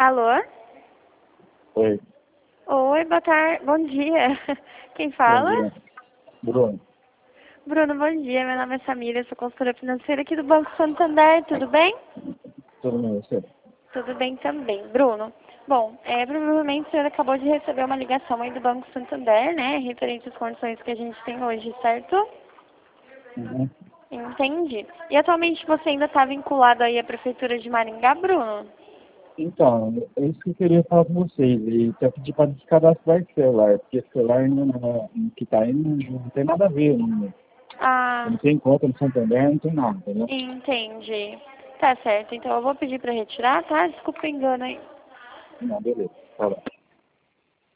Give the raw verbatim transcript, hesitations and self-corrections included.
Alô? Oi, Oi, boa tarde. Bom dia. Quem bom fala? dia. Bruno, Bruno, bom dia. Meu nome é Samira, sou consultora financeira aqui do Banco Santander. Tudo bem? tudo bem, você? Tudo bem também. Bruno, bom, é, provavelmente o senhor acabou de receber uma ligação aí do Banco Santander, né? Referente às condições que a gente tem hoje, certo? Uhum. Entendi. E atualmente você ainda está vinculado aí à Prefeitura de Maringá, Bruno? Então, é isso que eu queria falar com vocês. E até pedir para descadastrar esse celular, porque esse celular ainda não, que está aí não, não tem nada a ver. Não, eu Ah, não tenho conta no Santander, não tem nada, entendeu? entendi. Tá certo, então eu vou pedir para retirar, tá? Desculpa o engano aí. Não, beleza. Tá bom.